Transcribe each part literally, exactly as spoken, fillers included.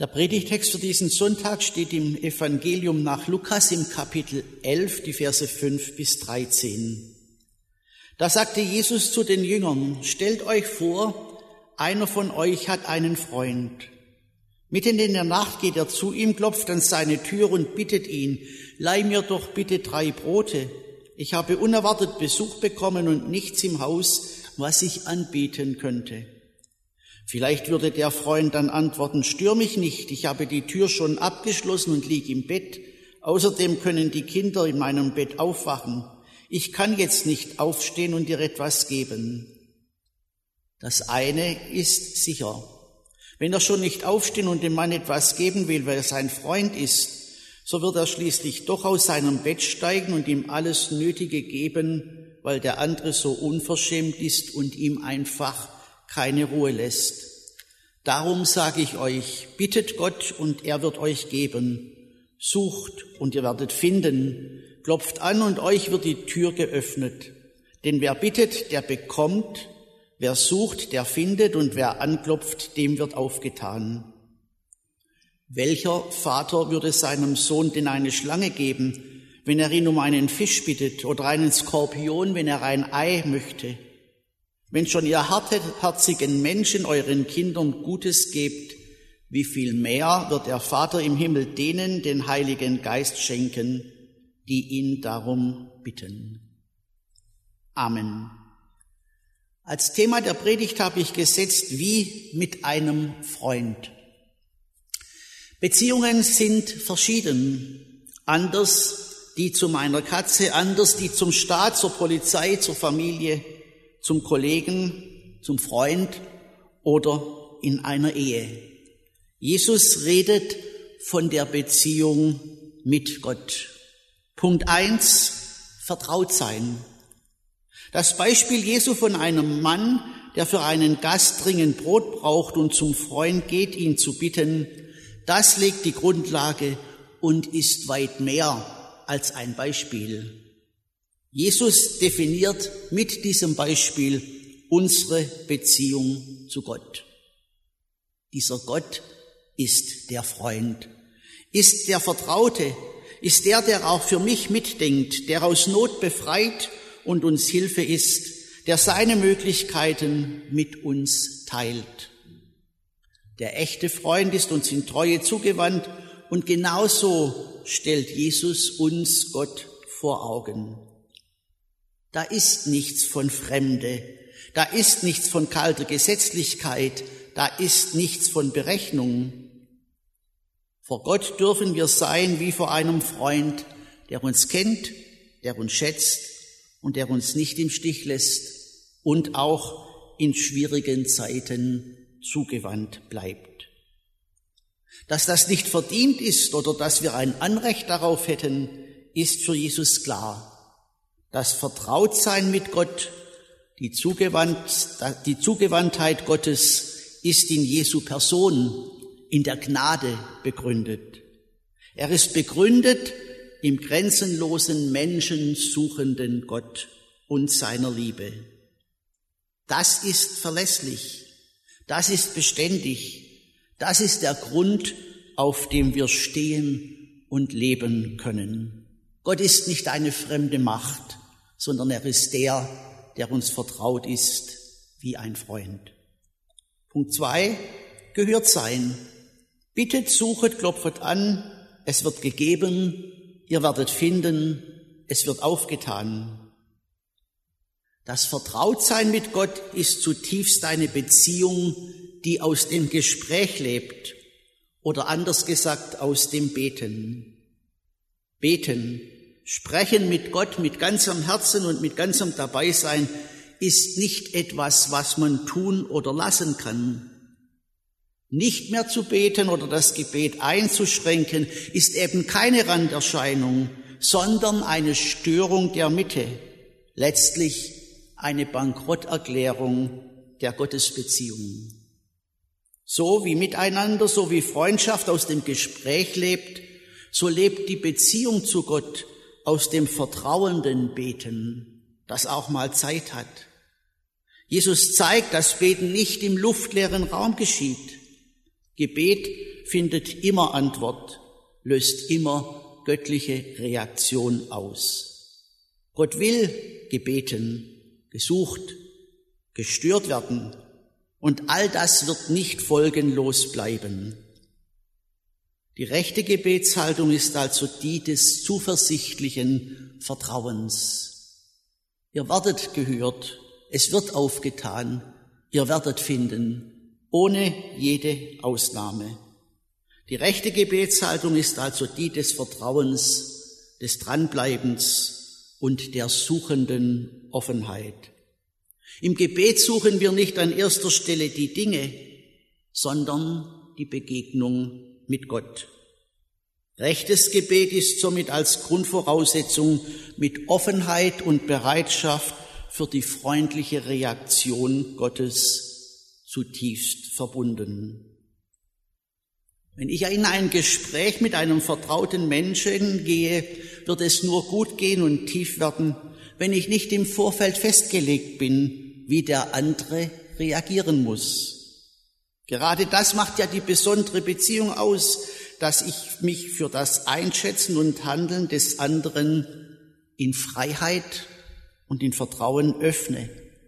Der Predigtext für diesen Sonntag steht im Evangelium nach Lukas im Kapitel elf, die Verse fünf bis dreizehn. Da sagte Jesus zu den Jüngern: Stellt euch vor, einer von euch hat einen Freund. Mitten in der Nacht geht er zu ihm, klopft an seine Tür und bittet ihn: Leih mir doch bitte drei Brote. Ich habe unerwartet Besuch bekommen und nichts im Haus, was ich anbieten könnte. Vielleicht würde der Freund dann antworten: Stör mich nicht, ich habe die Tür schon abgeschlossen und lieg im Bett. Außerdem können die Kinder in meinem Bett aufwachen. Ich kann jetzt nicht aufstehen und dir etwas geben. Das eine ist sicher: Wenn er schon nicht aufstehen und dem Mann etwas geben will, weil er sein Freund ist, so wird er schließlich doch aus seinem Bett steigen und ihm alles Nötige geben, weil der andere so unverschämt ist und ihm einfach keine Ruhe lässt. Darum sage ich euch, bittet Gott und er wird euch geben. Sucht und ihr werdet finden. Klopft an und euch wird die Tür geöffnet. Denn wer bittet, der bekommt. Wer sucht, der findet. Und wer anklopft, dem wird aufgetan. Welcher Vater würde seinem Sohn denn eine Schlange geben, wenn er ihn um einen Fisch bittet, oder einen Skorpion, wenn er ein Ei möchte? Wenn schon ihr hartherzigen Menschen euren Kindern Gutes gebt, wie viel mehr wird der Vater im Himmel denen den Heiligen Geist schenken, die ihn darum bitten. Amen. Als Thema der Predigt habe ich gesetzt: wie mit einem Freund. Beziehungen sind verschieden. Anders die zu meiner Katze, anders die zum Staat, zur Polizei, zur Familie, zum Kollegen, zum Freund oder in einer Ehe. Jesus redet von der Beziehung mit Gott. Punkt eins, vertraut sein. Das Beispiel Jesu von einem Mann, der für einen Gast dringend Brot braucht und zum Freund geht, ihn zu bitten, das legt die Grundlage und ist weit mehr als ein Beispiel. Jesus definiert mit diesem Beispiel unsere Beziehung zu Gott. Dieser Gott ist der Freund, ist der Vertraute, ist der, der auch für mich mitdenkt, der aus Not befreit und uns Hilfe ist, der seine Möglichkeiten mit uns teilt. Der echte Freund ist uns in Treue zugewandt und genauso stellt Jesus uns Gott vor Augen. Da ist nichts von Fremde, da ist nichts von kalter Gesetzlichkeit, da ist nichts von Berechnung. Vor Gott dürfen wir sein wie vor einem Freund, der uns kennt, der uns schätzt und der uns nicht im Stich lässt und auch in schwierigen Zeiten zugewandt bleibt. Dass das nicht verdient ist oder dass wir ein Anrecht darauf hätten, ist für Jesus klar. Das Vertrautsein mit Gott, die, Zugewandt, die Zugewandtheit Gottes ist in Jesu Person, in der Gnade begründet. Er ist begründet im grenzenlosen, menschensuchenden Gott und seiner Liebe. Das ist verlässlich, das ist beständig, das ist der Grund, auf dem wir stehen und leben können. Gott ist nicht eine fremde Macht, sondern er ist der, der uns vertraut ist wie ein Freund. Punkt zwei, gehört sein. Bittet, suchet, klopfet an, es wird gegeben, ihr werdet finden, es wird aufgetan. Das Vertrautsein mit Gott ist zutiefst eine Beziehung, die aus dem Gespräch lebt oder anders gesagt aus dem Beten. Beten, sprechen mit Gott mit ganzem Herzen und mit ganzem Dabeisein ist nicht etwas, was man tun oder lassen kann. Nicht mehr zu beten oder das Gebet einzuschränken ist eben keine Randerscheinung, sondern eine Störung der Mitte, letztlich eine Bankrotterklärung der Gottesbeziehung. So wie Miteinander, so wie Freundschaft aus dem Gespräch lebt, so lebt die Beziehung zu Gott aus dem vertrauenden Beten, das auch mal Zeit hat. Jesus zeigt, dass Beten nicht im luftleeren Raum geschieht. Gebet findet immer Antwort, löst immer göttliche Reaktion aus. Gott will gebeten, gesucht, gestört werden, und all das wird nicht folgenlos bleiben. Die rechte Gebetshaltung ist also die des zuversichtlichen Vertrauens. Ihr werdet gehört, es wird aufgetan, ihr werdet finden, ohne jede Ausnahme. Die rechte Gebetshaltung ist also die des Vertrauens, des Dranbleibens und der suchenden Offenheit. Im Gebet suchen wir nicht an erster Stelle die Dinge, sondern die Begegnung mit Gott. Rechtes Gebet ist somit als Grundvoraussetzung mit Offenheit und Bereitschaft für die freundliche Reaktion Gottes zutiefst verbunden. Wenn ich in ein Gespräch mit einem vertrauten Menschen gehe, wird es nur gut gehen und tief werden, wenn ich nicht im Vorfeld festgelegt bin, wie der andere reagieren muss. Gerade das macht ja die besondere Beziehung aus, dass ich mich für das Einschätzen und Handeln des anderen in Freiheit und in Vertrauen öffne.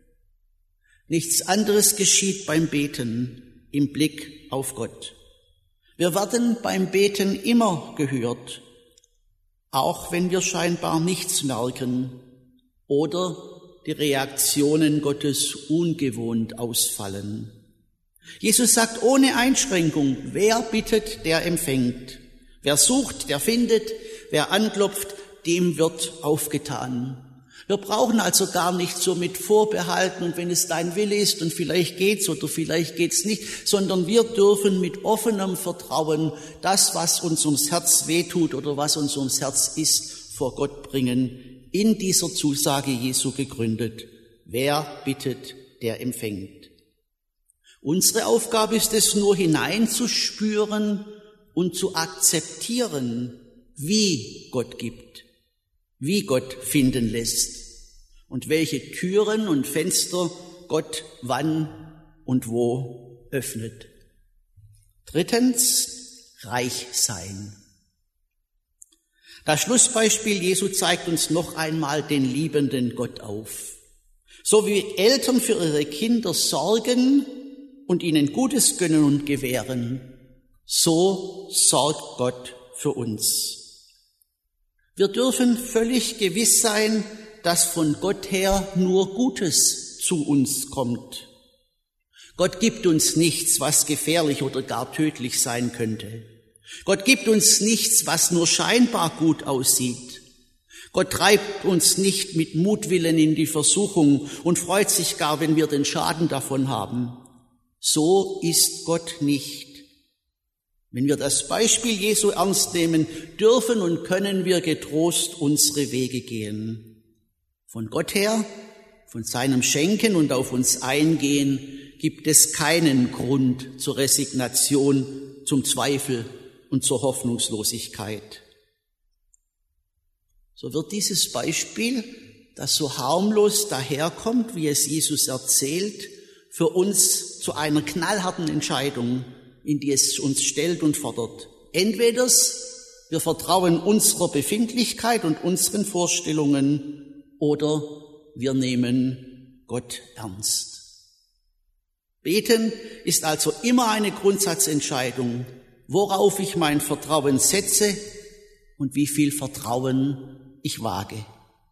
Nichts anderes geschieht beim Beten im Blick auf Gott. Wir werden beim Beten immer gehört, auch wenn wir scheinbar nichts merken oder die Reaktionen Gottes ungewohnt ausfallen. Jesus sagt ohne Einschränkung, wer bittet, der empfängt. Wer sucht, der findet. Wer anklopft, dem wird aufgetan. Wir brauchen also gar nicht so mit Vorbehalten und wenn es dein Wille ist und vielleicht geht's oder vielleicht geht's nicht, sondern wir dürfen mit offenem Vertrauen das, was uns ums Herz wehtut oder was uns ums Herz ist, vor Gott bringen, in dieser Zusage Jesu gegründet. Wer bittet, der empfängt. Unsere Aufgabe ist es nur hineinzuspüren und zu akzeptieren, wie Gott gibt, wie Gott finden lässt und welche Türen und Fenster Gott wann und wo öffnet. Drittens, reich sein. Das Schlussbeispiel Jesu zeigt uns noch einmal den liebenden Gott auf. So wie Eltern für ihre Kinder sorgen und ihnen Gutes gönnen und gewähren, so sorgt Gott für uns. Wir dürfen völlig gewiss sein, dass von Gott her nur Gutes zu uns kommt. Gott gibt uns nichts, was gefährlich oder gar tödlich sein könnte. Gott gibt uns nichts, was nur scheinbar gut aussieht. Gott treibt uns nicht mit Mutwillen in die Versuchung und freut sich gar, wenn wir den Schaden davon haben. So ist Gott nicht. Wenn wir das Beispiel Jesu ernst nehmen, dürfen und können wir getrost unsere Wege gehen. Von Gott her, von seinem Schenken und auf uns eingehen, gibt es keinen Grund zur Resignation, zum Zweifel und zur Hoffnungslosigkeit. So wird dieses Beispiel, das so harmlos daherkommt, wie es Jesus erzählt, für uns zu einer knallharten Entscheidung, in die es uns stellt und fordert. Entweder wir vertrauen unserer Befindlichkeit und unseren Vorstellungen oder wir nehmen Gott ernst. Beten ist also immer eine Grundsatzentscheidung, worauf ich mein Vertrauen setze und wie viel Vertrauen ich wage.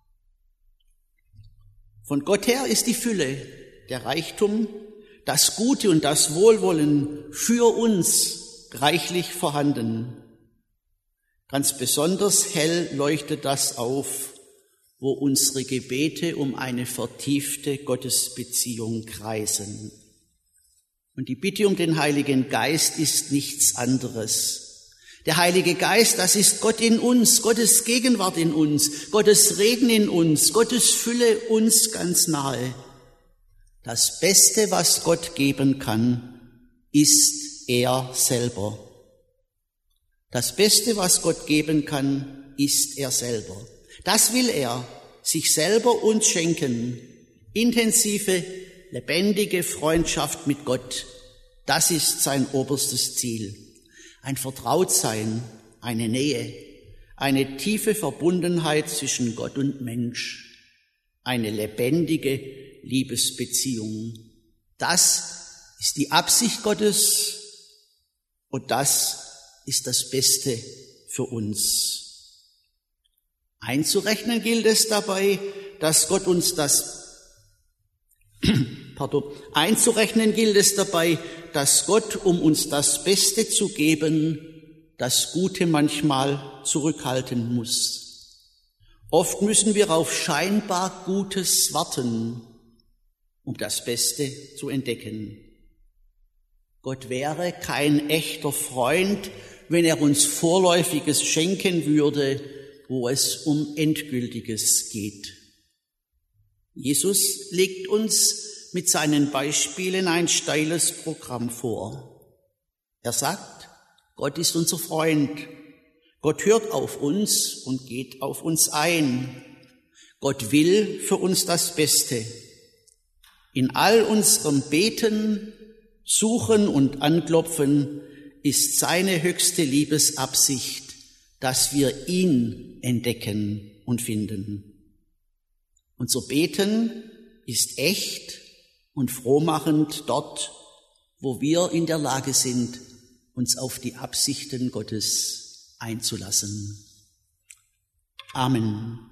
Von Gott her ist die Fülle, der Reichtum, das Gute und das Wohlwollen für uns reichlich vorhanden. Ganz besonders hell leuchtet das auf, wo unsere Gebete um eine vertiefte Gottesbeziehung kreisen. Und die Bitte um den Heiligen Geist ist nichts anderes. Der Heilige Geist, das ist Gott in uns, Gottes Gegenwart in uns, Gottes Reden in uns, Gottes Fülle uns ganz nahe. Das Beste, was Gott geben kann, ist er selber. Das Beste, was Gott geben kann, ist er selber. Das will er, sich selber uns schenken. Intensive, lebendige Freundschaft mit Gott. Das ist sein oberstes Ziel. ein Vertrautsein, eine Nähe, eine tiefe Verbundenheit zwischen Gott und Mensch, eine lebendige Liebesbeziehung. Das ist die Absicht Gottes und das ist das Beste für uns. Einzurechnen gilt es dabei, dass Gott uns das, pardon, einzurechnen gilt es dabei, dass Gott, um uns das Beste zu geben, das Gute manchmal zurückhalten muss. Oft müssen wir auf scheinbar Gutes warten, um das Beste zu entdecken. Gott wäre kein echter Freund, wenn er uns Vorläufiges schenken würde, wo es um Endgültiges geht. Jesus legt uns mit seinen Beispielen ein steiles Programm vor. Er sagt, Gott ist unser Freund. Gott hört auf uns und geht auf uns ein. Gott will für uns das Beste. In all unserem Beten, Suchen und Anklopfen ist seine höchste Liebesabsicht, dass wir ihn entdecken und finden. Unser Beten ist echt und frohmachend dort, wo wir in der Lage sind, uns auf die Absichten Gottes einzulassen. Amen.